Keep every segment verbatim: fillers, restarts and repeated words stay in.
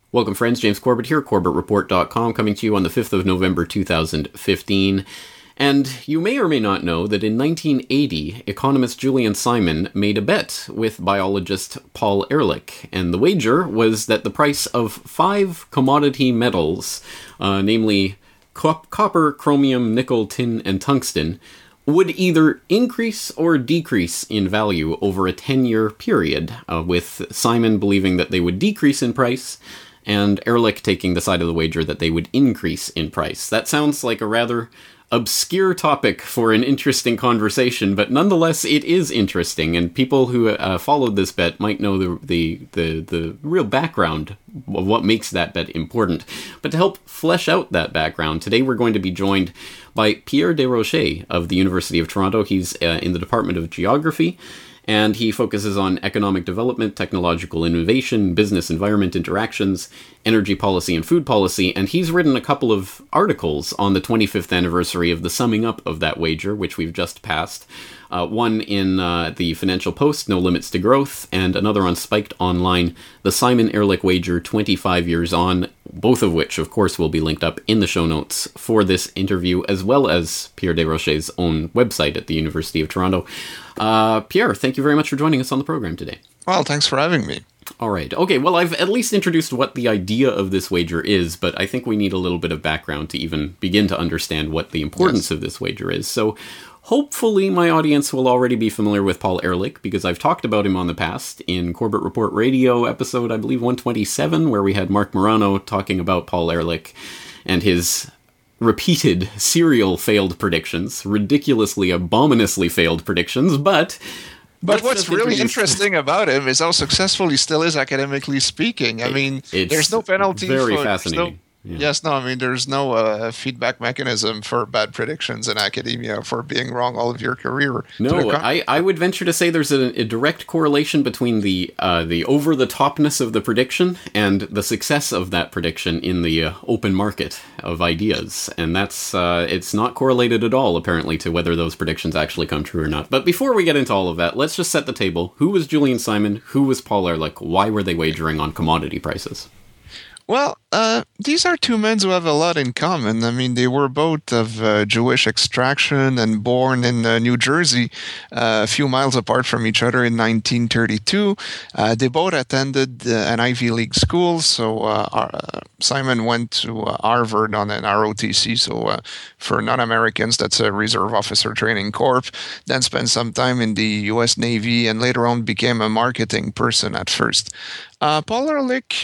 Welcome, friends. James Corbett here, Corbett Report dot com, coming to you on the fifth of November, two thousand fifteen. And you may or may not know that in nineteen eighty, economist Julian Simon made a bet with biologist Paul Ehrlich, and the wager was that the price of five commodity metals, uh, namely co- copper, chromium, nickel, tin, and tungsten, would either increase or decrease in value over a ten-year period, uh, with Simon believing that they would decrease in price, and Ehrlich taking the side of the wager that they would increase in price. That sounds like a rather obscure topic for an interesting conversation, but nonetheless it is interesting, and people who uh, followed this bet might know the, the the the real background of what makes that bet important. But to help flesh out that background, today we're going to be joined by Pierre Desrochers of the University of Toronto. He's uh, in the Department of Geography, and he focuses on economic development, technological innovation, business environment interactions, energy policy, and food policy, and he's written a couple of articles on the twenty-fifth anniversary of the summing up of that wager, which we've just passed. Uh, one in uh, the Financial Post, No Limits to Growth, and another on Spiked Online, The Simon Ehrlich Wager twenty-five Years On, both of which, of course, will be linked up in the show notes for this interview, as well as Pierre Desrochers' own website at the University of Toronto. Uh, Pierre, thank you very much for joining us on the program today. Well, thanks for having me. All right. Okay, well, I've at least introduced what the idea of this wager is, but I think we need a little bit of background to even begin to understand what the importance yes. of this wager is. So hopefully my audience will already be familiar with Paul Ehrlich, because I've talked about him on the past in Corbett Report Radio episode, I believe, one twenty-seven, where we had Mark Morano talking about Paul Ehrlich and his repeated serial failed predictions, ridiculously, abominously failed predictions, but... But what's really interesting about him is how successful he still is academically speaking. I mean, it's there's no penalty very for... fascinating. No, yeah. Yes, no, I mean, there's no uh, feedback mechanism for bad predictions in academia for being wrong all of your career. No, I, I would venture to say there's a, a direct correlation between the uh, the over-the-topness of the prediction and the success of that prediction in the uh, open market of ideas. And that's, uh, it's not correlated at all, apparently, to whether those predictions actually come true or not. But before we get into all of that, let's just set the table. Who was Julian Simon? Who was Paul Ehrlich? Why were they wagering on commodity prices? Well, uh, these are two men who have a lot in common. I mean, they were both of uh, Jewish extraction and born in uh, New Jersey, uh, a few miles apart from each other in nineteen thirty-two. Uh, they both attended uh, an Ivy League school. So uh, uh, Simon went to uh, Harvard on an R O T C. So uh, for non-Americans, that's a Reserve Officer Training Corps. Then spent some time in the U S Navy and later on became a marketing person at first. Uh, Paul Ehrlich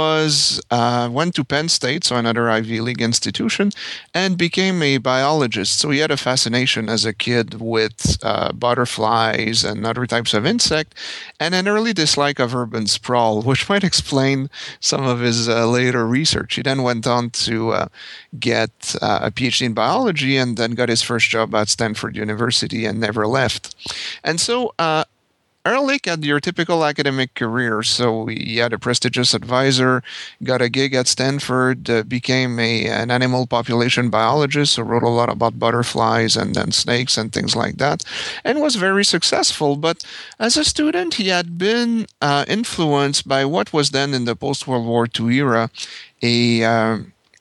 was uh, went to Penn State, so another Ivy League institution, and became a biologist. So he had a fascination as a kid with uh, butterflies and other types of insect, and an early dislike of urban sprawl, which might explain some of his uh, later research. He then went on to uh, get uh, a P H D in biology and then got his first job at Stanford University and never left. And so uh, Ehrlich had your typical academic career. So he had a prestigious advisor, got a gig at Stanford, uh, became a an animal population biologist, so wrote a lot about butterflies and then snakes and things like that, and was very successful. But as a student, he had been uh, influenced by what was then in the post-World War Two era, a... Uh,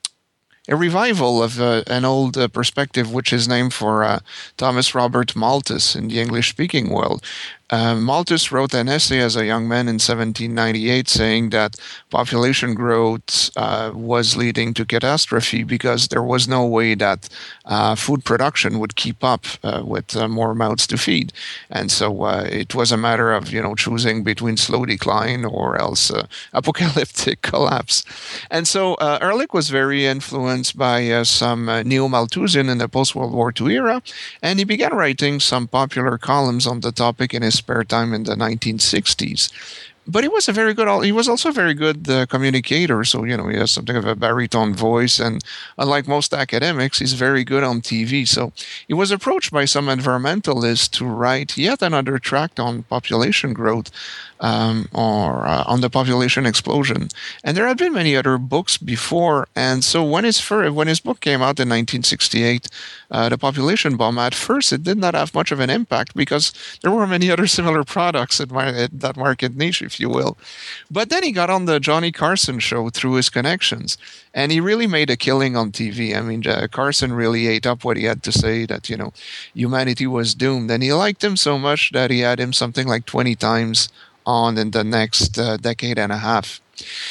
A revival of uh, an old uh, perspective, which is named for uh, Thomas Robert Malthus in the English-speaking world. Uh, Malthus wrote an essay as a young man in seventeen ninety-eight saying that population growth uh, was leading to catastrophe because there was no way that uh, food production would keep up uh, with uh, more mouths to feed. And so uh, it was a matter of, you know, choosing between slow decline or else uh, apocalyptic collapse. And so uh, Ehrlich was very influenced by uh, some uh, neo-Malthusian in the post-World War Two era, and he began writing some popular columns on the topic in his spare time in the nineteen sixties. But he was a very good, he was also a very good uh, communicator. So, you know, he has something of a baritone voice. And unlike most academics, he's very good on T V. So he was approached by some environmentalists to write yet another tract on population growth. um, or uh, on the population explosion. And there had been many other books before. And so when his first, when his book came out in nineteen sixty-eight, uh, The Population Bomb, at first it did not have much of an impact because there were many other similar products at, my, at that market niche, if you will. But then he got on the Johnny Carson show through his connections, and he really made a killing on T V. I mean, uh, Carson really ate up what he had to say, that, you know, humanity was doomed. And he liked him so much that he had him something like twenty times on in the next uh, decade and a half.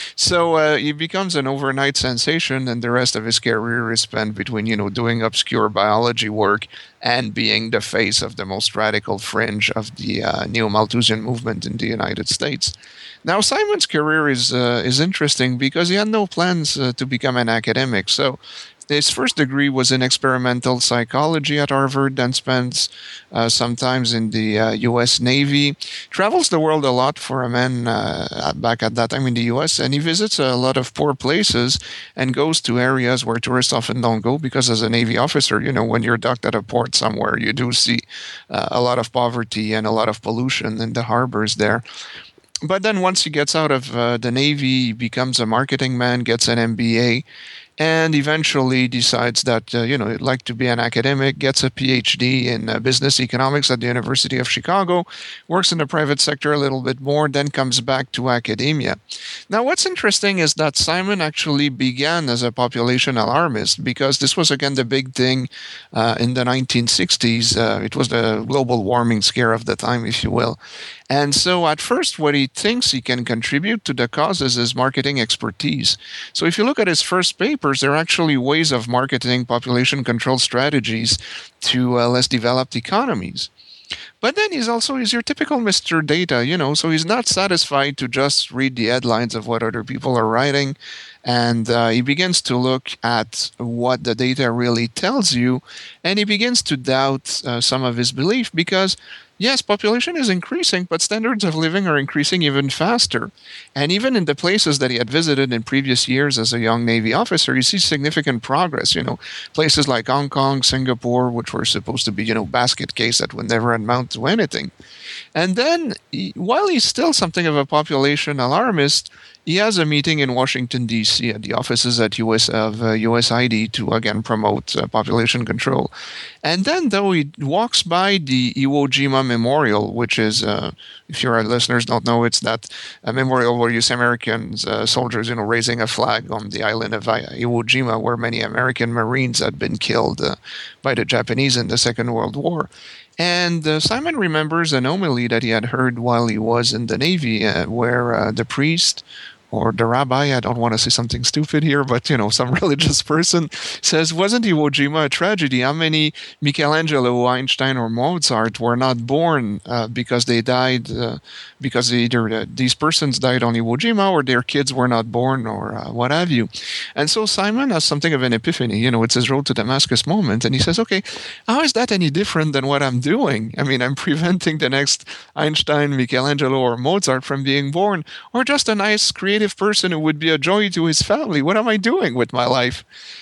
So uh, he becomes an overnight sensation, and the rest of his career is spent between, you know, doing obscure biology work and being the face of the most radical fringe of the uh, neo-Malthusian movement in the United States. Now, Simon's career is uh, is interesting because he had no plans uh, to become an academic. So his first degree was in experimental psychology at Harvard, then spends uh, sometimes in the uh, U S Navy, travels the world a lot for a man uh, back at that time in the U S, and he visits a lot of poor places and goes to areas where tourists often don't go because as a Navy officer, you know, when you're docked at a port somewhere, you do see uh, a lot of poverty and a lot of pollution in the harbors there. But then once he gets out of uh, the Navy, he becomes a marketing man, gets an M B A, and eventually decides that, uh, you know, he'd like to be an academic, gets a P H D in uh, business economics at the University of Chicago, works in the private sector a little bit more, then comes back to academia. Now, what's interesting is that Simon actually began as a population alarmist because this was, again, the big thing uh, in the nineteen sixties. Uh, it was the global warming scare of the time, if you will. And so at first, what he thinks he can contribute to the cause is his marketing expertise. So if you look at his first papers, they're actually ways of marketing population control strategies to uh, less developed economies. But then he's also, he's your typical Mister Data, you know, so he's not satisfied to just read the headlines of what other people are writing. And uh, he begins to look at what the data really tells you. And he begins to doubt uh, some of his belief because, yes, population is increasing, but standards of living are increasing even faster. And even in the places that he had visited in previous years as a young Navy officer, you see significant progress. You know, places like Hong Kong, Singapore, which were supposed to be, you know, basket case that would never amount to anything. And then, he, while he's still something of a population alarmist, he has a meeting in Washington, D C at the offices at U S of uh, U S I D to, again, promote uh, population control. And then, though, he walks by the Iwo Jima Memorial, which is, uh, if your listeners don't know, it's that uh, memorial where you see Americans, uh, soldiers, you know, raising a flag on the island of Iwo Jima, where many American Marines had been killed uh, by the Japanese in the Second World War. And uh, Simon remembers an homily that he had heard while he was in the Navy, uh, where uh, the priest or the rabbi, I don't want to say something stupid here, but, you know, some religious person says, wasn't Iwo Jima a tragedy? How many Michelangelo, Einstein, or Mozart were not born uh, because they died, uh, because either uh, these persons died on Iwo Jima or their kids were not born or uh, what have you. And so Simon has something of an epiphany. You know, it's his road to Damascus moment. And he says, okay, how is that any different than what I'm doing? I mean, I'm preventing the next Einstein, Michelangelo, or Mozart from being born, or just a nice creative person who would be a joy to his family. What am I doing with my life?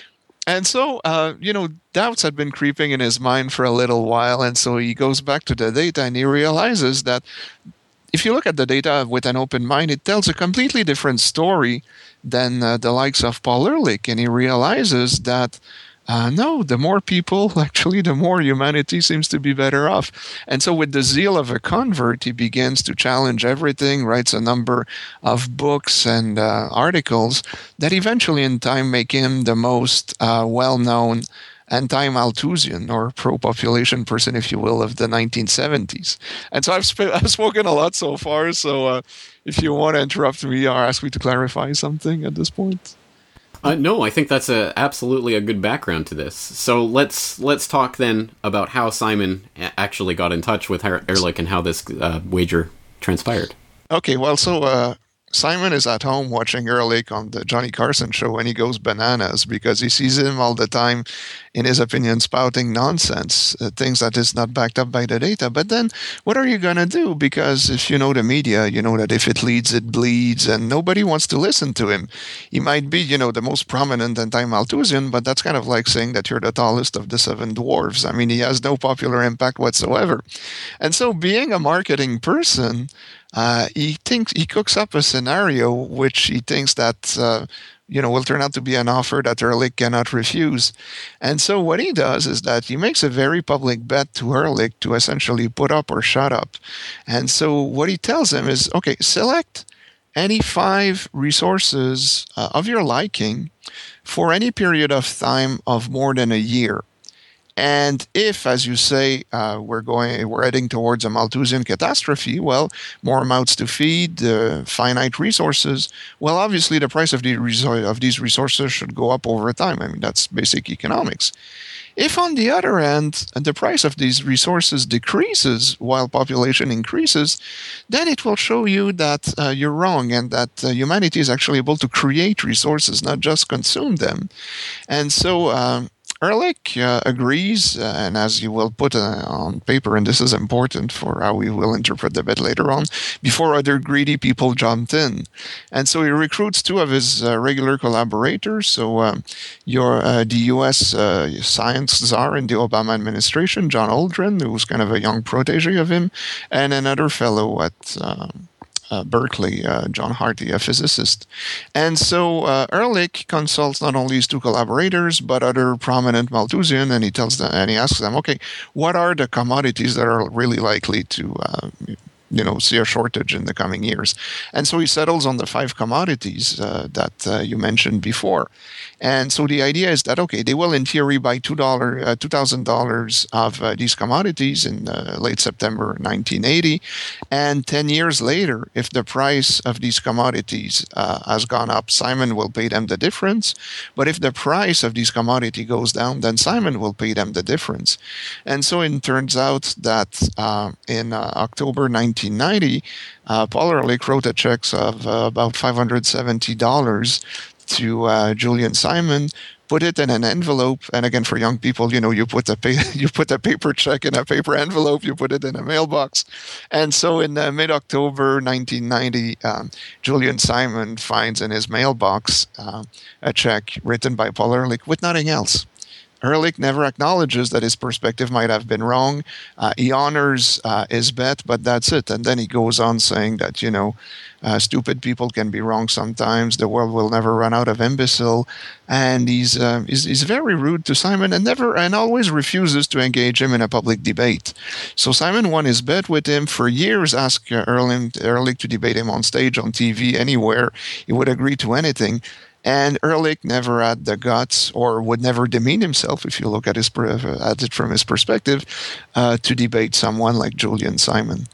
And so, uh, you know, doubts had been creeping in his mind for a little while. And so he goes back to the data and he realizes that if you look at the data with an open mind, it tells a completely different story than uh, the likes of Paul Ehrlich. And he realizes that Uh, no, the more people, actually, the more humanity seems to be better off. And so with the zeal of a convert, he begins to challenge everything, writes a number of books and uh, articles that eventually in time make him the most uh, well-known anti-Malthusian or pro-population person, if you will, of the nineteen seventies. And so I've, sp- I've spoken a lot so far, so uh, if you want to interrupt me or ask me to clarify something at this point. Uh, no, I think that's a, absolutely a good background to this. So let's let's talk then about how Simon actually got in touch with Ehrlich and how this uh, wager transpired. Okay, well, so uh, Simon is at home watching Ehrlich on the Johnny Carson show, and he goes bananas because he sees him all the time, in his opinion, spouting nonsense, uh, things that is not backed up by the data. But then what are you going to do? Because if you know the media, you know that if it leads, it bleeds, and nobody wants to listen to him. He might be, you know, the most prominent anti-Malthusian, but that's kind of like saying that you're the tallest of the seven dwarfs. I mean, he has no popular impact whatsoever. And so being a marketing person, uh, he thinks he cooks up a scenario which he thinks that uh, you know will turn out to be an offer that Ehrlich cannot refuse. And so what he does is that he makes a very public bet to Ehrlich to essentially put up or shut up. And so what he tells him is, okay, select any five resources uh, of your liking for any period of time of more than a year. And if, as you say, uh, we're going, we're heading towards a Malthusian catastrophe, well, more mouths to feed, uh, finite resources. Well, obviously, the price of, the resor- of these resources should go up over time. I mean, that's basic economics. If, on the other hand, the price of these resources decreases while population increases, then it will show you that uh, you're wrong and that uh, humanity is actually able to create resources, not just consume them. And so um, Ehrlich uh, agrees, uh, and as you will put uh, on paper, and this is important for how we will interpret the bet later on, before other greedy people jumped in. And so he recruits two of his uh, regular collaborators. So um, your uh, the U S uh, science czar in the Obama administration, John Aldrin, who was kind of a young protege of him, and another fellow at Uh, Uh, Berkeley, uh, John Hardy, a physicist. And so uh, Ehrlich consults not only his two collaborators, but other prominent Malthusian, and he tells them, and he asks them, okay, what are the commodities that are really likely to uh, you know, see a shortage in the coming years? And so he settles on the five commodities uh, that uh, you mentioned before. And so the idea is that, okay, they will in theory buy two thousand dollars of uh, these commodities in uh, late September nineteen eighty. And ten years later, if the price of these commodities uh, has gone up, Simon will pay them the difference. But if the price of these commodity goes down, then Simon will pay them the difference. And so it turns out that uh, in uh, October nineteen ninety, uh, Paul Ehrlich wrote a check of uh, about five hundred seventy dollars to uh, Julian Simon, put it in an envelope, and again, for young people, you know, you put a pay, you put a paper check in a paper envelope, you put it in a mailbox, and so in uh, mid-October nineteen ninety, um, Julian Simon finds in his mailbox uh, a check written by Paul Ehrlich with nothing else. Ehrlich never acknowledges that his perspective might have been wrong. Uh, he honors uh, his bet, but that's it. And then he goes on saying that, you know, uh, stupid people can be wrong sometimes. The world will never run out of imbecile. And he's, uh, he's he's very rude to Simon and never and always refuses to engage him in a public debate. So Simon won his bet with him for years. Asked uh, Ehrlich, Ehrlich to debate him on stage, on T V, anywhere. He would agree to anything. And Ehrlich never had the guts, or would never demean himself, if you look at, his, at it from his perspective, uh, to debate someone like Julian Simon.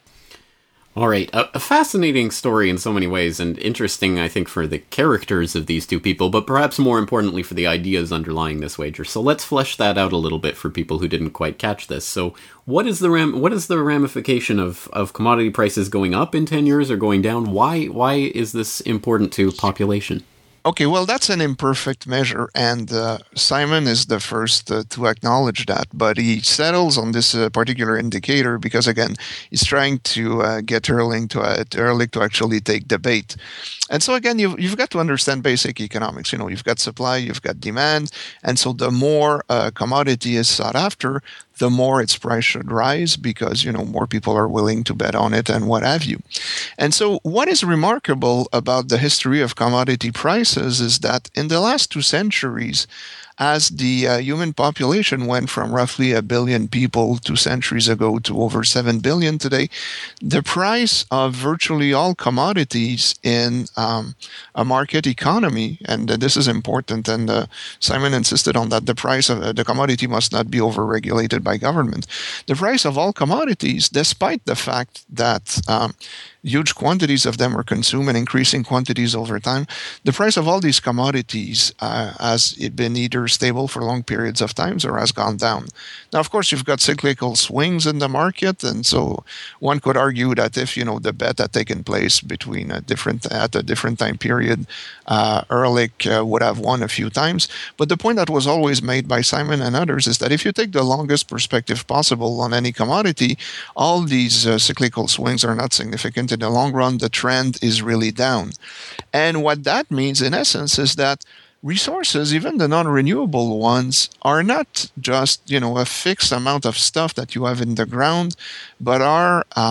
All right, a, a fascinating story in so many ways, and interesting, I think, for the characters of these two people, but perhaps more importantly for the ideas underlying this wager. So let's flesh that out a little bit for people who didn't quite catch this. So what is the ram- what is the ramification of, of commodity prices going up in ten years or going down? Why why is this important to population? Okay, well, that's an imperfect measure, and uh, Simon is the first uh, to acknowledge that, but he settles on this uh, particular indicator because, again, he's trying to uh, get Ehrlich to, uh, Ehrlich to actually take the bait. And so, again, you've, you've got to understand basic economics. You know, you've got supply, you've got demand, and so the more uh, commodity is sought after, the more its price should rise because, you know, more people are willing to bet on it and what have you. And so what is remarkable about the history of commodity prices is that in the last two centuries, as the uh, human population went from roughly a billion people two centuries ago to over seven billion today, the price of virtually all commodities in um, a market economy, and uh, this is important, and uh, Simon insisted on that, the price of uh, the commodity must not be overregulated by government. The price of all commodities, despite the fact that um, huge quantities of them are consumed and increasing quantities over time, the price of all these commodities uh, has it been either stable for long periods of times or has gone down. Now, of course, you've got cyclical swings in the market, and so one could argue that if, you know, the bet had taken place between a different at a different time period, uh, Ehrlich uh, would have won a few times. But the point that was always made by Simon and others is that if you take the longest perspective possible on any commodity, all these uh, cyclical swings are not significant. In the long run, the trend is really down. And what that means, in essence, is that resources, even the non-renewable ones, are not just, you know, a fixed amount of stuff that you have in the ground, but are um,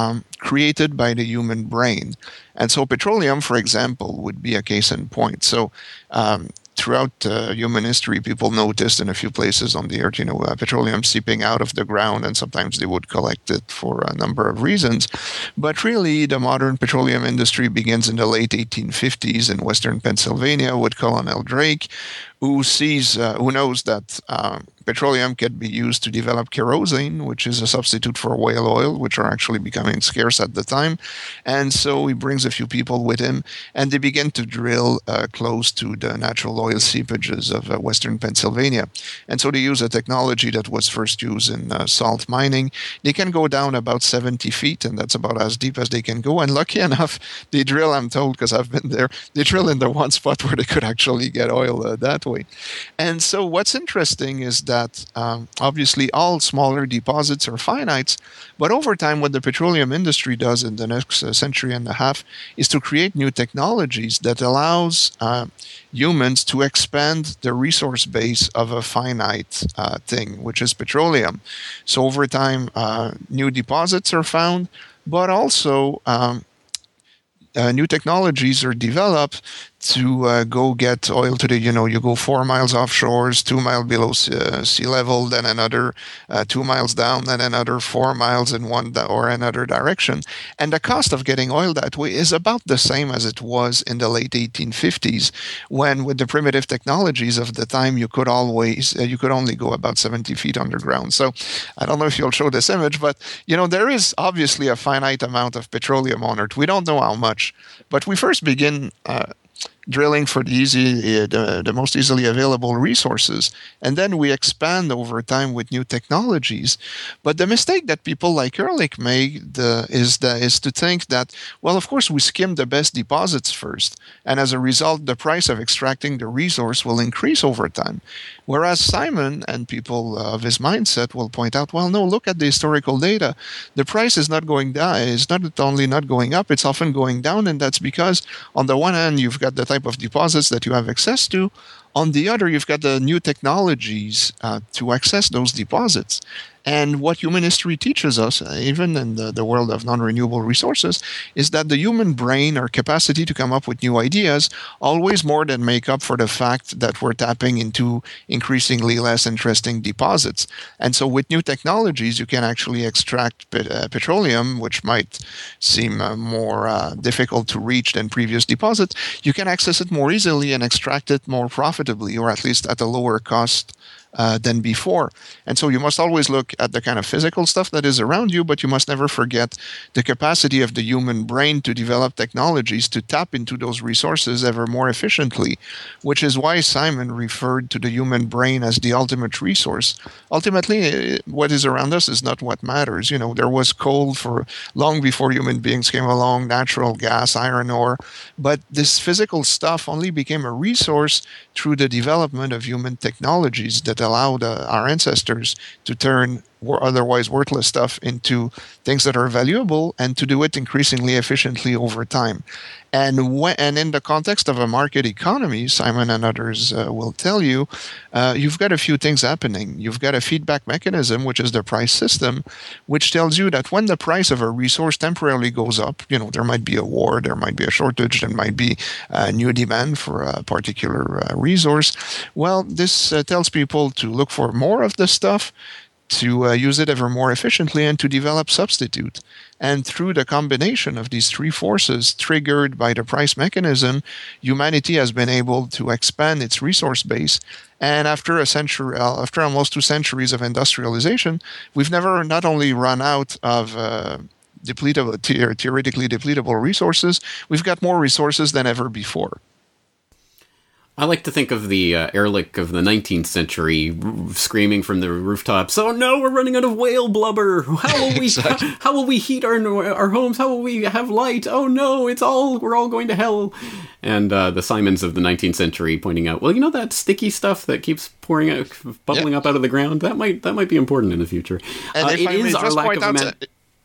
created by the human brain. And so petroleum, for example, would be a case in point. So um, throughout uh, human history, people noticed in a few places on the earth, you know, uh, petroleum seeping out of the ground, and sometimes they would collect it for a number of reasons. But really, the modern petroleum industry begins in the late eighteen fifties in western Pennsylvania with Colonel Drake, who sees, uh, who knows that uh, petroleum can be used to develop kerosene, which is a substitute for whale oil, which are actually becoming scarce at the time. And so he brings a few people with him, and they begin to drill uh, close to the natural oil seepages of uh, western Pennsylvania. And so they use a technology that was first used in uh, salt mining. They can go down about seventy feet, and that's about as deep as they can go. And lucky enough, they drill, I'm told, because I've been there, they drill in the one spot where they could actually get oil uh, that way. And so what's interesting is that um, obviously all smaller deposits are finites, but over time what the petroleum industry does in the next uh, century and a half is to create new technologies that allows uh, humans to expand the resource base of a finite uh, thing, which is petroleum. So over time, uh, new deposits are found, but also um, uh, new technologies are developed to uh, go get oil to the, you know, you go four miles offshores, two miles below uh, sea level, then another uh, two miles down, then another four miles in one di- or another direction. And the cost of getting oil that way is about the same as it was in the late eighteen fifties, when with the primitive technologies of the time, you could always, uh, you could only go about seventy feet underground. So I don't know if you'll show this image, but, you know, there is obviously a finite amount of petroleum on Earth. We don't know how much, but we first begin uh, drilling for the easy, uh, the, the most easily available resources, and then we expand over time with new technologies. But the mistake that people like Ehrlich made uh, is the, is to think that, well, of course, we skim the best deposits first, and as a result, the price of extracting the resource will increase over time. Whereas Simon and people of his mindset will point out, well, no, look at the historical data. The price is not going down. It's not only not going up, it's often going down, and that's because on the one hand, you've got the type of deposits that you have access to. On the other, you've got the new technologies uh, to access those deposits. And what human history teaches us, uh, even in the, the world of non-renewable resources, is that the human brain, our capacity to come up with new ideas, always more than make up for the fact that we're tapping into increasingly less interesting deposits. And so with new technologies, you can actually extract pet- uh, petroleum, which might seem uh, more uh, difficult to reach than previous deposits. You can access it more easily and extract it more profitably, or at least at a lower cost Uh, than before. And so you must always look at the kind of physical stuff that is around you, but you must never forget the capacity of the human brain to develop technologies to tap into those resources ever more efficiently, which is why Simon referred to the human brain as the ultimate resource. Ultimately, what is around us is not what matters. You know, there was coal for long before human beings came along, natural gas, iron ore, but this physical stuff only became a resource through the development of human technologies that allowed uh, our ancestors to turn otherwise worthless stuff into things that are valuable, and to do it increasingly efficiently over time. And when, and in the context of a market economy, Simon and others uh, will tell you, uh, you've got a few things happening. You've got a feedback mechanism, which is the price system, which tells you that when the price of a resource temporarily goes up, you know, there might be a war, there might be a shortage, there might be a new demand for a particular uh, resource. Well, this uh, tells people to look for more of this stuff, to uh, use it ever more efficiently, and to develop substitute. And through the combination of these three forces triggered by the price mechanism, humanity has been able to expand its resource base. And after a century, uh, after almost two centuries of industrialization, we've never not only run out of uh, depletable, the- theoretically depletable resources, we've got more resources than ever before. I like to think of the uh, Ehrlich of the nineteenth century r- screaming from the rooftops, "Oh no, we're running out of whale blubber! How will we Exactly. how, how will we heat our our homes? How will we have light? Oh no, it's all we're all going to hell!" And uh, the Simons of the nineteenth century pointing out, "Well, you know that sticky stuff that keeps pouring out, bubbling Yep. up out of the ground? That might that might be important in the future." And Uh, if it I may is our just lack point of out, ima- uh,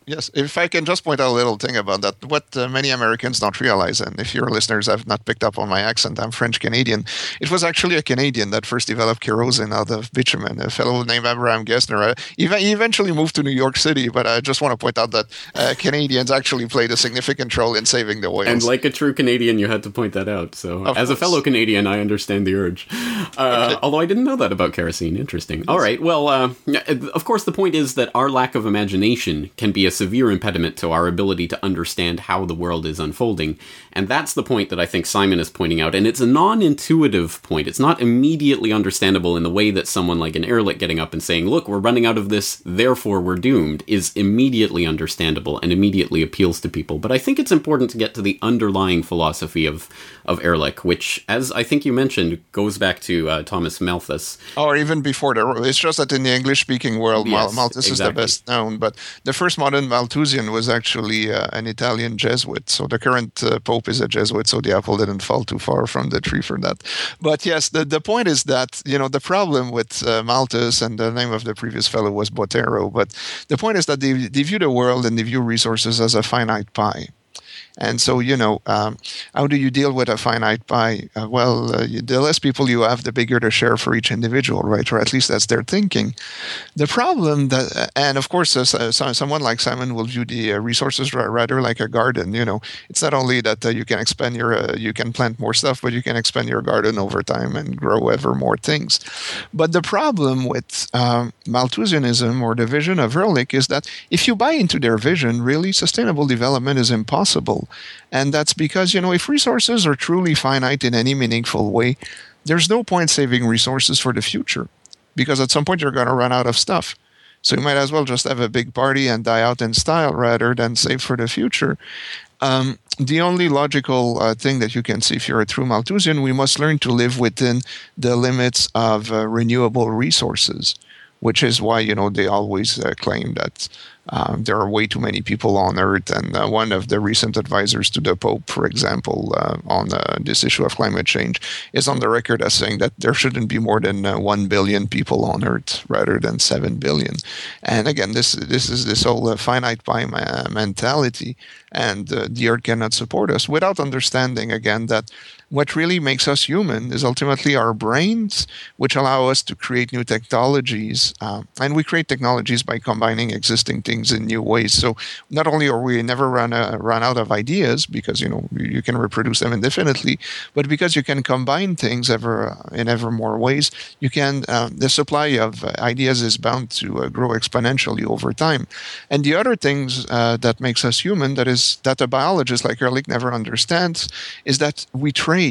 Yes, if I can just point out a little thing about that, what uh, many Americans don't realize, and if your listeners have not picked up on my accent, I'm French-Canadian. It was actually a Canadian that first developed kerosene out of bitumen, a fellow named Abraham Gessner. Uh, he eventually moved to New York City, but I just want to point out that uh, Canadians actually played a significant role in saving the whales. And like a true Canadian, you had to point that out. So of as course. A fellow Canadian, I understand the urge. Uh, okay. Although I didn't know that about kerosene. Interesting. Yes. All right. Well, uh, of course, the point is that our lack of imagination can be a severe impediment to our ability to understand how the world is unfolding. And that's the point that I think Simon is pointing out. And it's a non-intuitive point. It's not immediately understandable in the way that someone like an Ehrlich getting up and saying, look, we're running out of this, therefore we're doomed, is immediately understandable and immediately appeals to people. But I think it's important to get to the underlying philosophy of, of Ehrlich, which, as I think you mentioned, goes back to uh, Thomas Malthus. Or even before that. It's just that in the English-speaking world, yes, Malthus exactly. is the best known. But the first modern Malthusian was actually uh, an Italian Jesuit. So the current uh, Pope is a Jesuit, so the apple didn't fall too far from the tree for that. But yes, the, the point is that, you know, the problem with uh, Malthus, and the name of the previous fellow was Botero, but the point is that they, they view the world and they view resources as a finite pie. And so, you know, um, how do you deal with a finite pie? Uh, well, uh, you, the less people you have, the bigger the share for each individual, right? Or at least that's their thinking. The problem that, and of course, uh, so, someone like Simon will view the uh, resources rather like a garden. You know, it's not only that uh, you can expand your, uh, you can plant more stuff, but you can expand your garden over time and grow ever more things. But the problem with um, Malthusianism or the vision of Ehrlich is that if you buy into their vision, really sustainable development is impossible. And that's because, you know, if resources are truly finite in any meaningful way, there's no point saving resources for the future, because at some point you're going to run out of stuff. So you might as well just have a big party and die out in style rather than save for the future. Um, the only logical uh, thing that you can see if you're a true Malthusian, we must learn to live within the limits of uh, renewable resources, which is why, you know, they always uh, claim that Um, there are way too many people on Earth. And uh, one of the recent advisors to the Pope, for example, uh, on uh, this issue of climate change, is on the record as saying that there shouldn't be more than uh, one billion people on Earth rather than seven billion. And again, this this is this whole uh, finite pie ma- mentality, and uh, the Earth cannot support us without understanding, again, that what really makes us human is ultimately our brains, which allow us to create new technologies. Uh, and we create technologies by combining existing things in new ways. So not only are we never run, uh, run out of ideas, because, you know, you can reproduce them indefinitely, but because you can combine things ever uh, in ever more ways, you can, uh, the supply of uh, ideas is bound to uh, grow exponentially over time. And the other things uh, that makes us human, that is, that a biologist like Ehrlich never understands, is that we trade.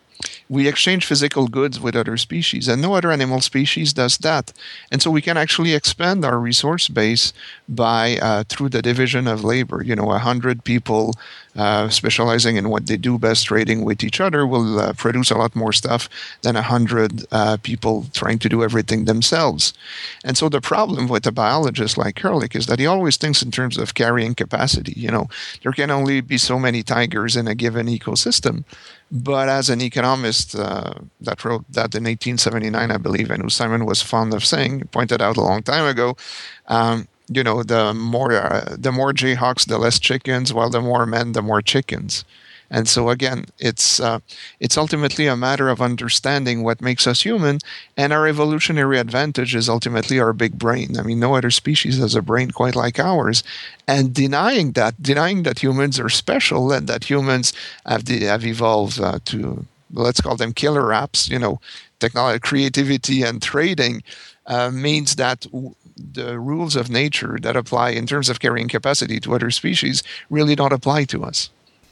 We exchange physical goods with other species, and no other animal species does that. And so we can actually expand our resource base by uh, through the division of labor. You know, a hundred people uh, specializing in what they do best, trading with each other, will uh, produce a lot more stuff than a hundred uh, people trying to do everything themselves. And so the problem with a biologist like Ehrlich is that he always thinks in terms of carrying capacity. You know, there can only be so many tigers in a given ecosystem. But as an economist uh, that wrote that in eighteen seventy-nine, I believe, and who Simon was fond of saying, pointed out a long time ago, um, you know, the more uh, the more Jayhawks, the less chickens, while the more men, the more chickens. And so again, it's uh, it's ultimately a matter of understanding what makes us human, and our evolutionary advantage is ultimately our big brain. I mean, no other species has a brain quite like ours, and denying that, denying that humans are special and that humans have the, have evolved uh, to, let's call them killer apps, you know, technology, creativity, and trading, uh, means that w- the rules of nature that apply in terms of carrying capacity to other species really don't apply to us.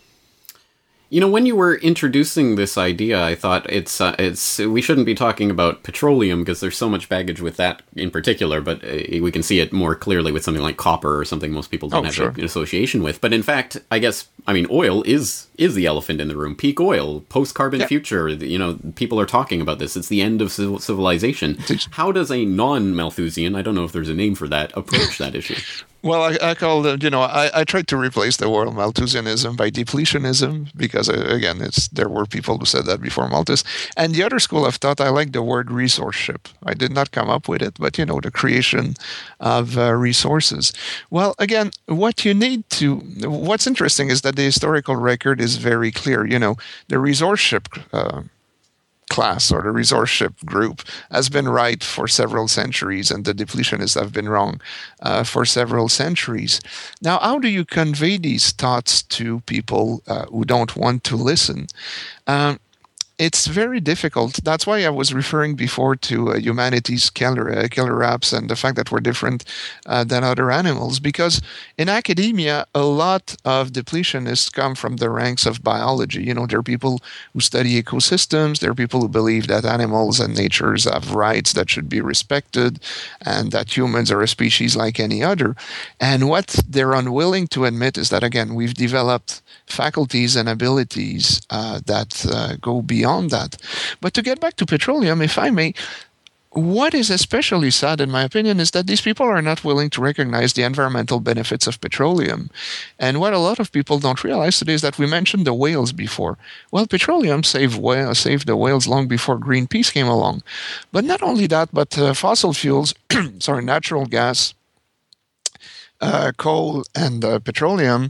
You know, when you were introducing this idea, I thought it's uh, it's we shouldn't be talking about petroleum because there's so much baggage with that in particular, but uh, we can see it more clearly with something like copper or something most people don't oh, have sure. an association with. But in fact, I guess, I mean, oil is is the elephant in the room. Peak oil, post-carbon Yeah. future, you know, people are talking about this. It's the end of civil- civilization. How does a non-Malthusian, I don't know if there's a name for that, approach that issue? Well, I, I call it, you know, I, I tried to replace the word Malthusianism by depletionism because, uh, again, it's there were people who said that before Malthus. And the other school of thought, I like the word resourceship. I did not come up with it, but, you know, the creation of uh, resources. Well, again, what you need to, what's interesting is that the historical record is very clear. You know, the resourceship uh, class or the resourceship group has been right for several centuries, and the depletionists have been wrong uh, for several centuries. Now, how do you convey these thoughts to people uh, who don't want to listen? Um, It's very difficult. That's why I was referring before to uh, humanity's killer, uh, killer apps and the fact that we're different uh, than other animals. Because in academia, a lot of depletionists come from the ranks of biology. You know, there are people who study ecosystems. There are people who believe that animals and natures have rights that should be respected and that humans are a species like any other. And what they're unwilling to admit is that, again, we've developed faculties and abilities uh, that uh, go beyond that. But to get back to petroleum, if I may, what is especially sad, in my opinion, is that these people are not willing to recognize the environmental benefits of petroleum. And what a lot of people don't realize today is that we mentioned the whales before. Well, petroleum saved, whale, saved the whales long before Greenpeace came along. But not only that, but uh, fossil fuels, sorry, natural gas, uh, coal, and uh, petroleum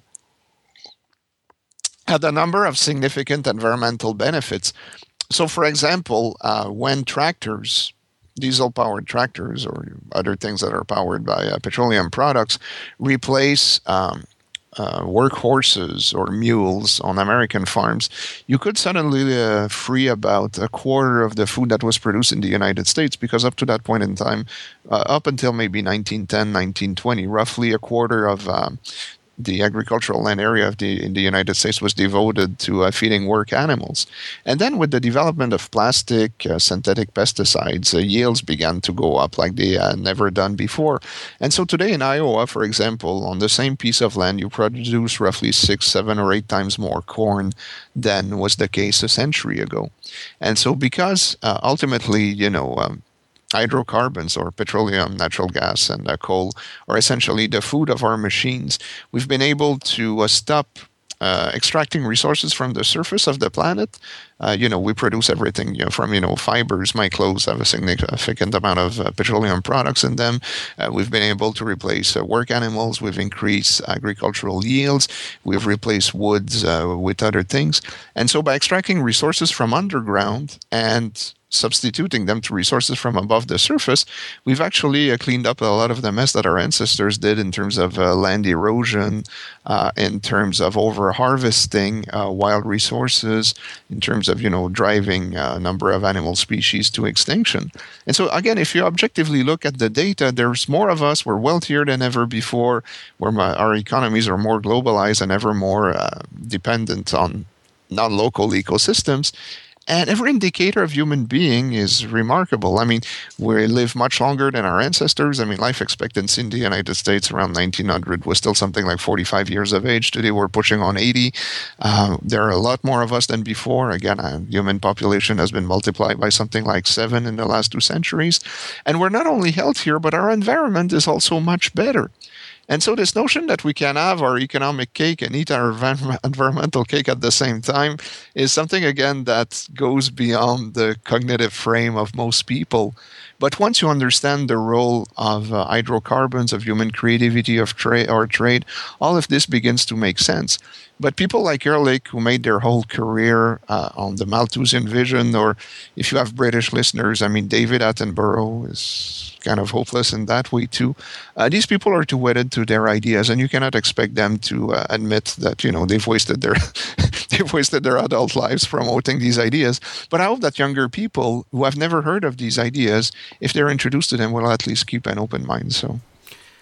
had a number of significant environmental benefits. So, for example, uh, when tractors, diesel-powered tractors or other things that are powered by uh, petroleum products, replace um, uh, workhorses or mules on American farms, you could suddenly uh, free about a quarter of the food that was produced in the United States, because up to that point in time, uh, up until maybe nineteen ten, nineteen twenty, roughly a quarter of um, the agricultural land area of the in the United States was devoted to uh, feeding work animals. And then with the development of plastic, uh, synthetic pesticides, uh, yields began to go up like they had never done before. And so today in Iowa, for example, on the same piece of land, you produce roughly six, seven, or eight times more corn than was the case a century ago. And so because uh, ultimately, you know, um, hydrocarbons or petroleum, natural gas, and uh, coal are essentially the food of our machines, we've been able to uh, stop uh, extracting resources from the surface of the planet. Uh, you know, we produce everything, you know, from, you know, fibers. My clothes have a significant amount of uh, petroleum products in them. Uh, we've been able to replace uh, work animals. We've increased agricultural yields. We've replaced woods uh, with other things. And so by extracting resources from underground and substituting them to resources from above the surface, we've actually uh, cleaned up a lot of the mess that our ancestors did in terms of uh, land erosion, uh, in terms of over-harvesting uh, wild resources, in terms of, you know, driving a number of animal species to extinction. And so, again, if you objectively look at the data, there's more of us, we're wealthier than ever before, where my, our economies are more globalized and ever more uh, dependent on non-local ecosystems. And every indicator of human being is remarkable. I mean, we live much longer than our ancestors. I mean, life expectancy in the United States around nineteen hundred was still something like forty-five years of age. Today, we're pushing on eighty. Uh, there are a lot more of us than before. Again, uh, human population has been multiplied by something like seven in the last two centuries. And we're not only healthier, but our environment is also much better. And so this notion that we can have our economic cake and eat our environmental cake at the same time is something, again, that goes beyond the cognitive frame of most people. But once you understand the role of uh, hydrocarbons, of human creativity, of trade or trade, all of this begins to make sense. But people like Ehrlich, who made their whole career uh, on the Malthusian vision, or if you have British listeners, I mean, David Attenborough is kind of hopeless in that way too. Uh, these people are too wedded to their ideas, and you cannot expect them to uh, admit that, you know, they've wasted their they've wasted their adult lives promoting these ideas. But I hope that younger people who have never heard of these ideas, if they're introduced to them, will at least keep an open mind. So.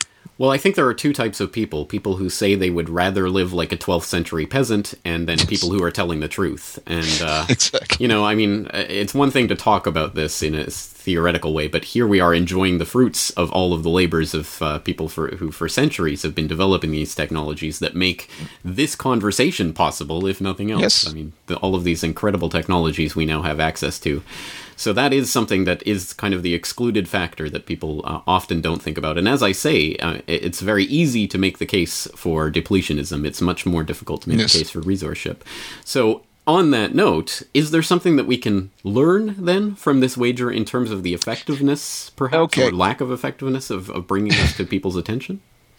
Well, I think there are two types of people. People who say they would rather live like a twelfth century peasant, and then people who are telling the truth. And, uh, exactly. you know, I mean, it's one thing to talk about this in a theoretical way, but here we are enjoying the fruits of all of the labors of uh, people for, who for centuries have been developing these technologies that make this conversation possible, if nothing else. Yes. I mean, the, all of these incredible technologies we now have access to. So that is something that is kind of the excluded factor that people uh, often don't think about. And as I say, uh, it's very easy to make the case for depletionism. It's much more difficult to make yes. the case for resourceship. So on that note, is there something that we can learn then from this wager in terms of the effectiveness, perhaps, okay. or lack of effectiveness of, of bringing this to people's attention?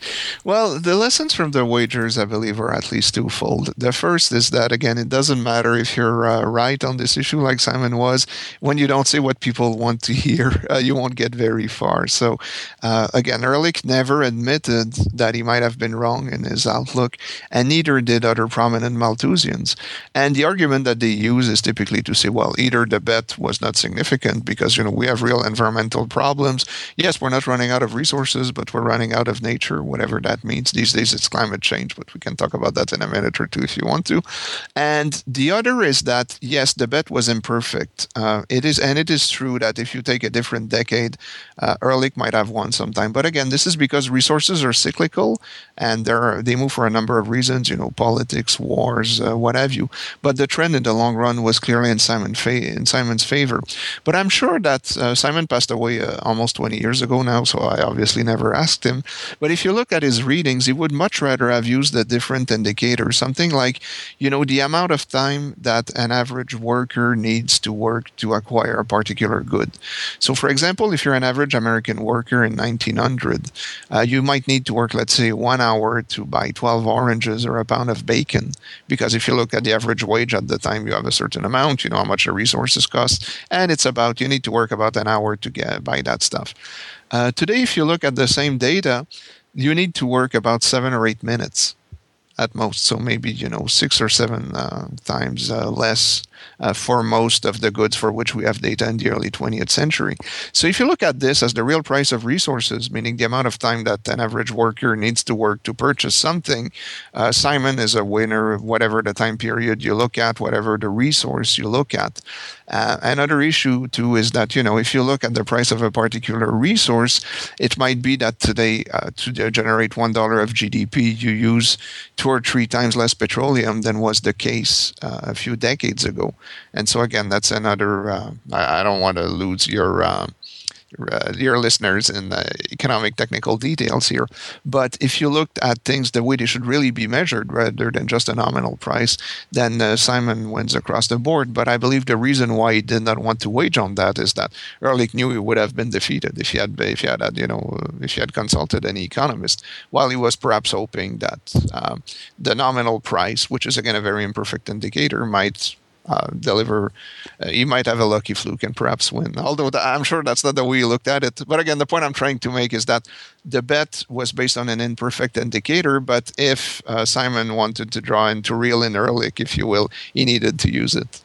Well, the lessons from the wagers, I believe, are at least twofold. The first is that, again, it doesn't matter if you're uh, right on this issue, like Simon was. When you don't say what people want to hear, uh, you won't get very far. So, uh, again, Ehrlich never admitted that he might have been wrong in his outlook, and neither did other prominent Malthusians. And the argument that they use is typically to say, well, either the bet was not significant because, you know, we have real environmental problems. Yes, we're not running out of resources, but we're running out of nature, whatever that means. These days it's climate change, but we can talk about that in a minute or two if you want to. And the other is that, yes, the bet was imperfect. Uh, it is, and it is true that if you take a different decade, uh, Ehrlich might have won sometime. But again, this is because resources are cyclical and they're, they move for a number of reasons, you know, politics, wars, uh, what have you. But the trend in the long run was clearly in, Simon fa- in Simon's favor. But I'm sure that uh, Simon passed away uh, almost twenty years ago now, so I obviously never asked him. But if you look at his readings, he would much rather have used a different indicator, something like, you know, the amount of time that an average worker needs to work to acquire a particular good. So, for example, if you're an average American worker in nineteen hundred, uh, you might need to work, let's say, one hour to buy twelve oranges or a pound of bacon, because if you look at the average wage at the time, you have a certain amount, you know how much the resources cost, and it's about, you need to work about an hour to get buy that stuff. Uh, today, if you look at the same data, you need to work about seven or eight minutes at most. So maybe, you know, six or seven uh, times uh, less uh, for most of the goods for which we have data in the early twentieth century. So if you look at this as the real price of resources, meaning the amount of time that an average worker needs to work to purchase something, uh, Simon is a winner, whatever the time period you look at, whatever the resource you look at. Uh, another issue, too, is that, you know, if you look at the price of a particular resource, it might be that today, uh, to generate one dollar of G D P, you use two or three times less petroleum than was the case uh, a few decades ago. And so, again, that's another, uh, I, I don't want to lose your... Uh, Uh, your listeners in the economic technical details here. But if you looked at things the way they should really be measured rather than just a nominal price, then uh, Simon wins across the board. But I believe the reason why he did not want to wage on that is that Ehrlich knew he would have been defeated if he had, if he had, had you know, if he had consulted any economist, while he was perhaps hoping that uh, the nominal price, which is again a very imperfect indicator, might Uh, deliver, uh, you might have a lucky fluke and perhaps win. Although the, I'm sure that's not the way you looked at it. But again, the point I'm trying to make is that the bet was based on an imperfect indicator, but if uh, Simon wanted to draw in, to reel in Ehrlich, if you will, he needed to use it.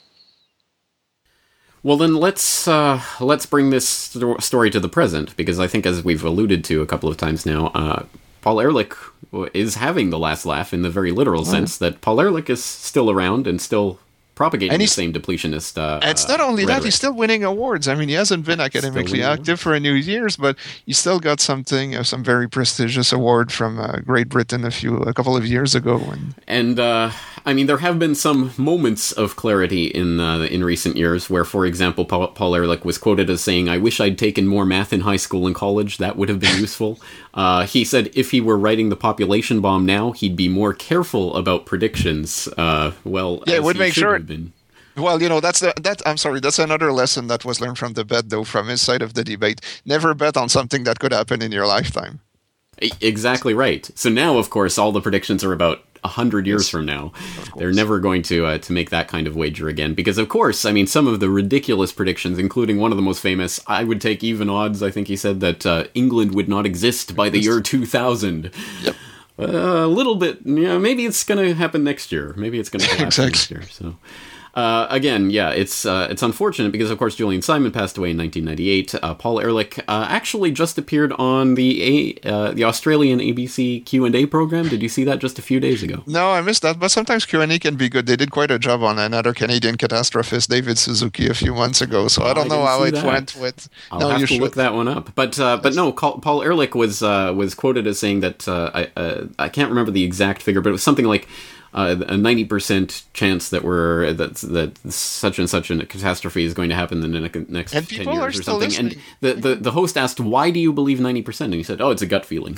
Well, then let's uh, let's bring this sto- story to the present, because I think, as we've alluded to a couple of times now, uh, Paul Ehrlich is having the last laugh in the very literal oh. sense that Paul Ehrlich is still around and still propagating the same depletionist uh And it's not only rhetoric. that, he's still winning awards. I mean, he hasn't been academically active for a few years, but he still got something, uh, some very prestigious award from uh, Great Britain a few, a couple of years ago. And, and uh, I mean, there have been some moments of clarity in uh, in recent years where, for example, Paul, Paul Ehrlich was quoted as saying, "I wish I'd taken more math in high school and college. That would have been useful." Uh, he said if he were writing the population bomb now, he'd be more careful about predictions. Uh, well, yeah, as it would he make should sure. have been. Well, you know, that's the, that. I'm sorry, that's another lesson that was learned from the bet, though, from his side of the debate. Never bet on something that could happen in your lifetime. Exactly right. So now, of course, all the predictions are about a hundred years yes, from now. They're never going to uh, to make that kind of wager again, because, of course, I mean, some of the ridiculous predictions, including one of the most famous, I would take even odds. I think he said that uh, England would not exist by the year two thousand. Yep. Uh, a little bit, you know, maybe it's going to happen next year. Maybe it's going to happen exactly. next year. So. Uh, again, yeah, it's uh, it's unfortunate because, of course, Julian Simon passed away in nineteen ninety-eight. Uh, Paul Ehrlich uh, actually just appeared on the a, uh, the Australian A B C Q and A program. Did you see that just a few days ago? No, I missed that. But sometimes Q and A can be good. They did quite a job on another Canadian catastrophist, David Suzuki, a few months ago. So I don't I know how it that. went with. I'll no, have you to should look that one up. But uh, but no, Paul Ehrlich was uh, was quoted as saying that uh, I uh, I can't remember the exact figure, but it was something like uh, a ninety percent chance that we're that that such and such a catastrophe is going to happen in the next and ten people years are or still something. listening. And the, the the host asked, "Why do you believe ninety percent?" And he said, "Oh, it's a gut feeling."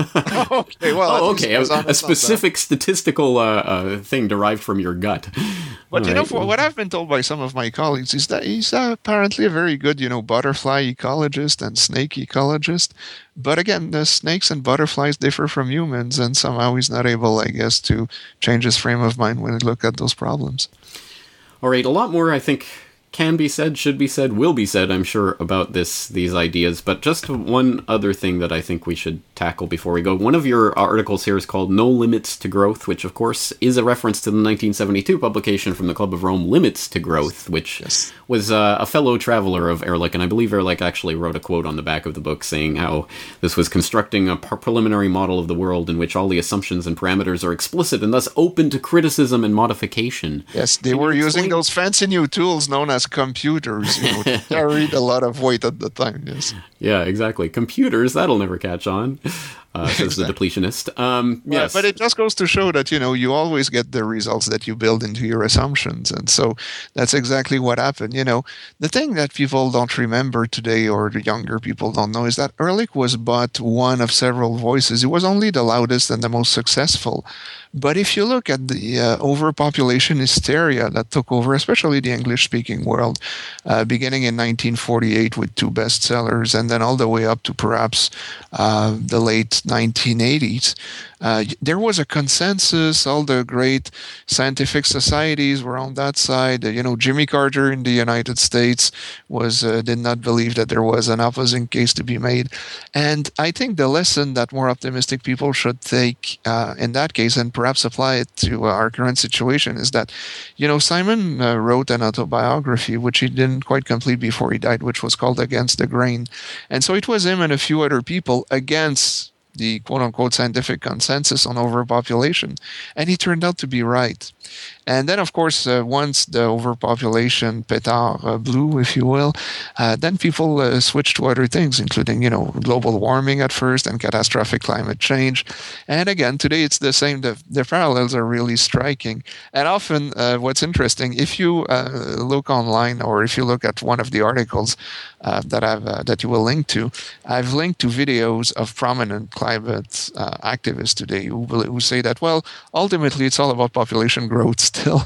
okay, well, oh, okay, a, a specific statistical uh, uh, thing derived from your gut. But All you right, know, well. what I've been told by some of my colleagues is that he's uh, apparently a very good, you know, butterfly ecologist and snake ecologist. But again, the snakes and butterflies differ from humans, and somehow he's not able, I guess, to change his frame of mind when he look at those problems. All right, a lot more, I think, can be said, should be said, will be said, I'm sure, about this these ideas. But just one other thing that I think we should tackle before we go. One of your articles here is called No Limits to Growth, which, of course, is a reference to the nineteen seventy-two publication from the Club of Rome, Limits to Growth, which yes. was uh, a fellow traveler of Ehrlich. And I believe Ehrlich actually wrote a quote on the back of the book saying how this was constructing a preliminary model of the world in which all the assumptions and parameters are explicit and thus open to criticism and modification. Yes, they Can were using those fancy new tools known as computers, you know, carried a lot of weight at the time, yes. Yeah, exactly. Computers, that'll never catch on, uh, says exactly. the depletionist. Um, yeah, yes. But it just goes to show that, you know, you always get the results that you build into your assumptions. And so that's exactly what happened. You know, the thing that people don't remember today, or the younger people don't know, is that Ehrlich was but one of several voices. He was only the loudest and the most successful. But if you look at the uh, overpopulation hysteria that took over, especially the English-speaking world, uh, beginning in nineteen forty-eight with two bestsellers, and then all the way up to perhaps uh, the late nineteen eighties, uh, there was a consensus. All the great scientific societies were on that side. Uh, you know, Jimmy Carter in the United States was uh, did not believe that there was an opposing case to be made. And I think the lesson that more optimistic people should take uh, in that case, and perhaps apply it to uh, our current situation, is that, you know, Simon uh, wrote an autobiography, which he didn't quite complete before he died, which was called Against the Grain. And so it was him and a few other people against the quote-unquote scientific consensus on overpopulation. And he turned out to be right. And then, of course, uh, once the overpopulation petard uh, blew, if you will, uh, then people uh, switched to other things, including, you know, global warming at first and catastrophic climate change. And again, today it's the same. The, the parallels are really striking. And often uh, what's interesting, if you uh, look online, or if you look at one of the articles uh, that I've uh, that you will link to, I've linked to videos of prominent climate uh, activists today who, who say that, well, ultimately it's all about population growth still.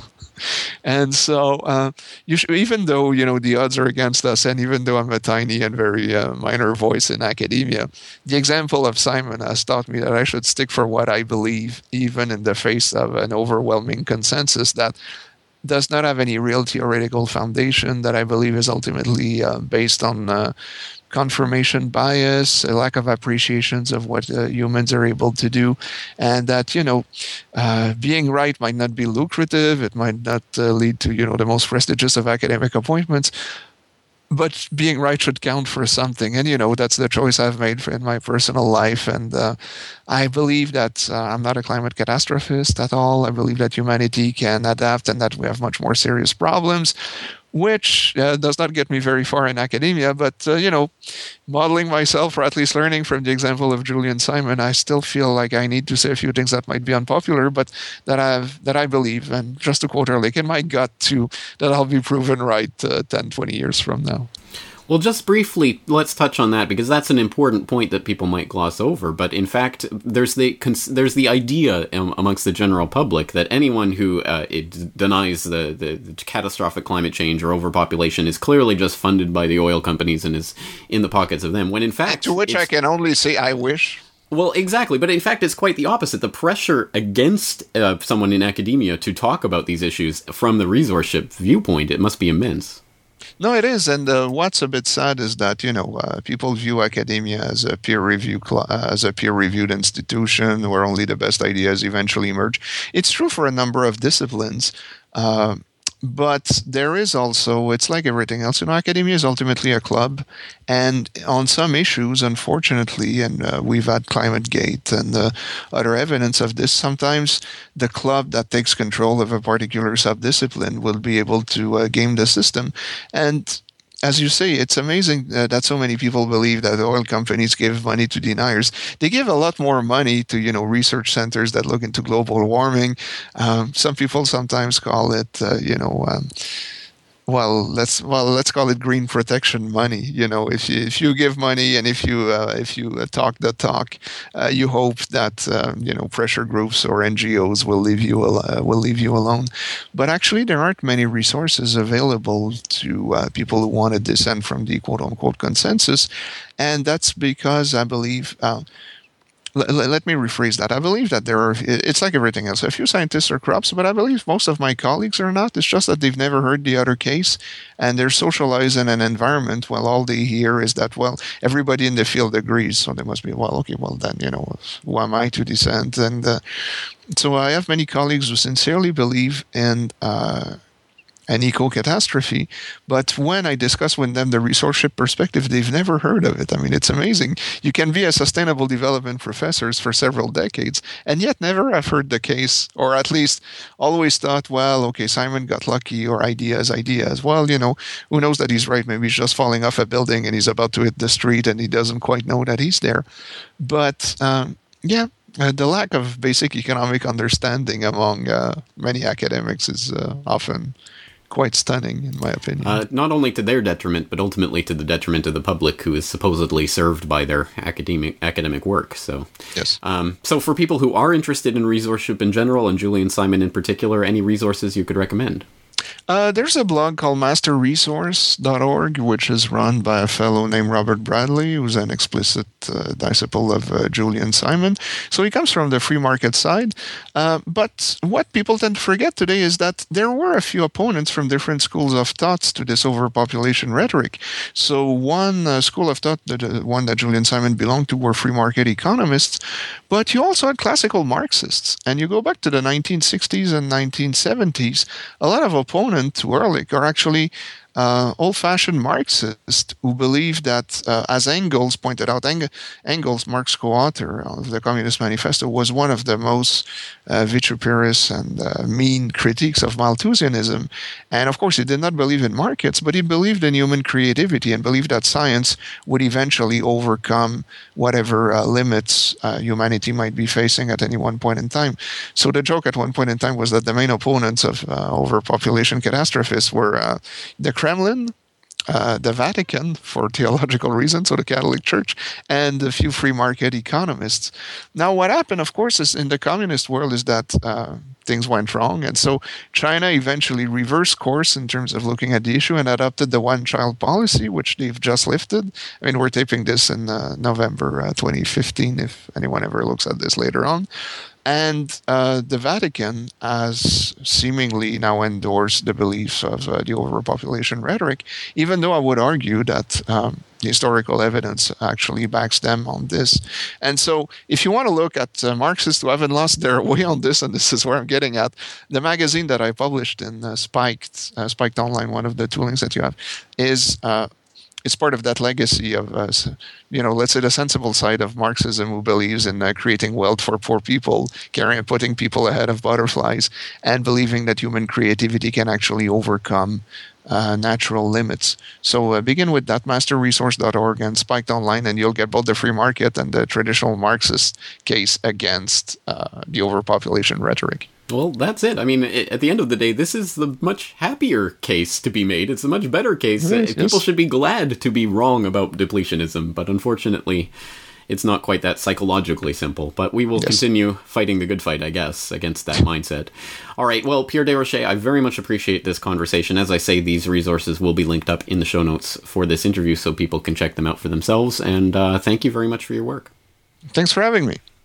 And so uh, you should, even though, you know, the odds are against us, and even though I'm a tiny and very uh, minor voice in academia, the example of Simon has taught me that I should stick for what I believe, even in the face of an overwhelming consensus that does not have any real theoretical foundation, that I believe is ultimately uh, based on uh, confirmation bias, a lack of appreciations of what uh, humans are able to do, and that, you know, uh, being right might not be lucrative, it might not uh, lead to, you know, the most prestigious of academic appointments, but being right should count for something. And, you know, that's the choice I've made in my personal life. And uh, I believe that uh, I'm not a climate catastrophist at all. I believe that humanity can adapt and that we have much more serious problems, which uh, does not get me very far in academia. But, uh, you know, modeling myself, or at least learning from the example of Julian Simon, I still feel like I need to say a few things that might be unpopular, but that I've that I believe. And just to quote Ehrlich, in my gut, too, that I'll be proven right uh, ten, twenty years from now. Well, just briefly, let's touch on that, because that's an important point that people might gloss over. But in fact, there's the there's the idea amongst the general public that anyone who uh, it denies the, the, the catastrophic climate change or overpopulation is clearly just funded by the oil companies and is in the pockets of them. When in fact, to which I can only say, I wish. Well, exactly. But in fact, it's quite the opposite. The pressure against uh, someone in academia to talk about these issues from the resourceship viewpoint, it must be immense. No, it is. And uh, what's a bit sad is that, you know, uh, people view academia as a peer review cl- uh, as a peer-reviewed institution where only the best ideas eventually emerge. It's true for a number of disciplines. Uh, but there is also, it's like everything else, you know, academia is ultimately a club. And on some issues, unfortunately, and uh, we've had ClimateGate and uh, other evidence of this, sometimes the club that takes control of a particular subdiscipline will be able to uh, game the system. And as you say, it's amazing uh, that so many people believe that oil companies give money to deniers. They give a lot more money to, you know, research centers that look into global warming. Um, some people sometimes call it, uh, you know, um, well, let's well let's call it green protection money. You know, if you if you give money and if you uh, if you uh, talk the talk, uh, you hope that uh, you know pressure groups or N G Os will leave you uh, will leave you alone. But actually, there aren't many resources available to uh, people who want to dissent from the quote unquote consensus, and that's because I believe. Uh, Let me rephrase that. I believe that there are, it's like everything else. A few scientists are corrupt, but I believe most of my colleagues are not. It's just that they've never heard the other case and they're socialized in an environment where all they hear is that, well, everybody in the field agrees. So they must be, well, okay, well, then, you know, who am I to dissent? And uh, so I have many colleagues who sincerely believe in uh, an eco-catastrophe, but when I discuss with them the resource-ship perspective, they've never heard of it. I mean, it's amazing. You can be a sustainable development professors for several decades and yet never have heard the case, or at least always thought, well, okay, Simon got lucky, or ideas, ideas. Well, you know, who knows that he's right? Maybe he's just falling off a building and he's about to hit the street and he doesn't quite know that he's there. But um, yeah, Uh, the lack of basic economic understanding among uh, many academics is uh, often quite stunning, in my opinion. Uh, not only to their detriment, but ultimately to the detriment of the public, who is supposedly served by their academic academic work. So, yes. Um, so for people who are interested in resourceship in general, and Julian Simon in particular, any resources you could recommend? Uh, there's a blog called master resource dot org, which is run by a fellow named Robert Bradley, who's an explicit uh, disciple of uh, Julian Simon. So he comes from the free market side. Uh, but what people tend to forget today is that there were a few opponents from different schools of thoughts to this overpopulation rhetoric. So one uh, school of thought, the, the one that Julian Simon belonged to, were free market economists. But you also had classical Marxists. And you go back to the nineteen sixties and nineteen seventies, a lot of opponents to Ehrlich are actually uh, old-fashioned Marxists who believe that, uh, as Engels pointed out, Eng- Engels, Marx co-author of the Communist Manifesto, was one of the most uh, vituperative and uh, mean critiques of Malthusianism. And of course, he did not believe in markets, but he believed in human creativity and believed that science would eventually overcome whatever uh, limits uh, humanity might be facing at any one point in time. So the joke at one point in time was that the main opponents of uh, overpopulation catastrophists were uh, the Kremlin, uh, the Vatican for theological reasons, so the Catholic Church, and a few free market economists. Now, what happened, of course, is in the communist world is that uh, things went wrong, and so China eventually reversed course in terms of looking at the issue and adopted the one-child policy, which they've just lifted. I mean, we're taping this in uh, November uh, twenty fifteen, if anyone ever looks at this later on. And uh, the Vatican has seemingly now endorsed the beliefs of uh, the overpopulation rhetoric, even though I would argue that um, the historical evidence actually backs them on this. And so if you want to look at uh, Marxists who haven't lost their way on this, and this is where I'm getting at, the magazine that I published in uh, Spiked, uh, Spiked Online, one of the toolings that you have, is... Uh, It's part of that legacy of, uh, you know, let's say the sensible side of Marxism, who believes in uh, creating wealth for poor people, carrying, putting people ahead of butterflies, and believing that human creativity can actually overcome uh, natural limits. So uh, begin with that, master resource dot org and Spiked Online, and you'll get both the free market and the traditional Marxist case against uh, the overpopulation rhetoric. Well, that's it. I mean, it, at the end of the day, this is the much happier case to be made. It's a much better case. Is, People yes. should be glad to be wrong about depletionism, but unfortunately, it's not quite that psychologically simple. But we will yes. continue fighting the good fight, I guess, against that mindset. All right. Well, Pierre Desrochers, I very much appreciate this conversation. As I say, these resources will be linked up in the show notes for this interview so people can check them out for themselves. And uh, thank you very much for your work. Thanks for having me.